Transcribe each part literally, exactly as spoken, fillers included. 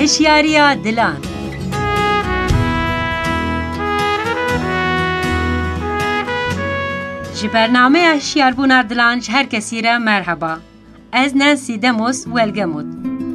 هشیاریا دلان. جی برنامه هشیاربونا دلان هر کسی را مرحبا. از نانسی دموس ولگمود.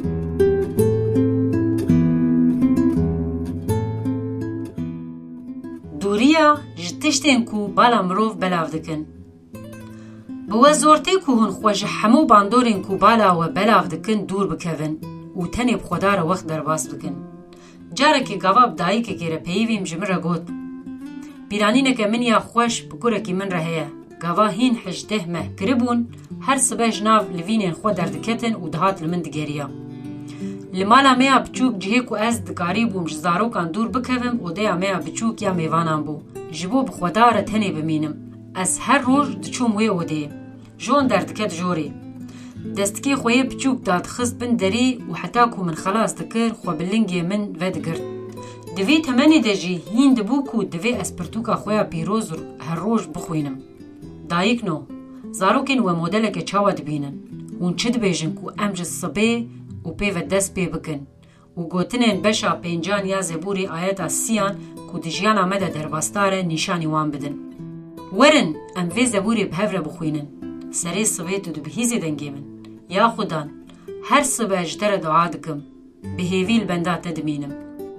دوریا جتشتن کو بالا مروف بلاو دکن. بوا زورتی کو هن خوش همو باندورین کو بالا و بلاو دکن دور بکوین و تنی بخدا را وقت در باس بکن. جاره که گواب دایی که گیره پیویم جمره گود. بیرانینه که من یا خوش بکره که من رهیه. گواهین حجته مه کربون هر سبه جناف لوینین خود دردکتن و دهات لمن دگریا. لمالا میا بچوک جهه کو از دکاری بوم جزارو کان دور بکویم و دیا میا بچوک یا میوانم بو. جبو بخدا را تنی بمینم. از هر روز دچوم وی و دی. جون دردکت جوری. دستکی خوی بچوک داد خست بن دری و حتا کو من خلاص دکر خو بلنگی من ودگرد. دوی تمنی دجی هین دبو کو دوی اسپرتوکا خویا پیروز هر روز بخوینم. دایک نو زاروکین و مدل که چاود بینن. اون چد بیجن کو امج صبی و پی و دست پی بکن. و گوتنین بشا پینجان یا زبوری آیت سیان کو دجیان آمده در باستاره نشانی وان بدن. ورن ام وی زبوری بهفره بخوینن. سری صبی تو دو بهیزی دنگیمن. یا خودان هر صبح اجتر دعا دکم. بهیویل بندات دمینم.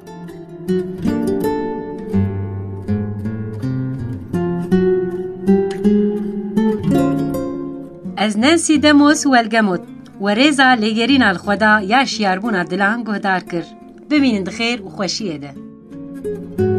از نانسی دموس ولگمود و ریزا لگرین الخدا یا شیاربونا دلان گهدار کر. ببینند خیر و خوشیه ده.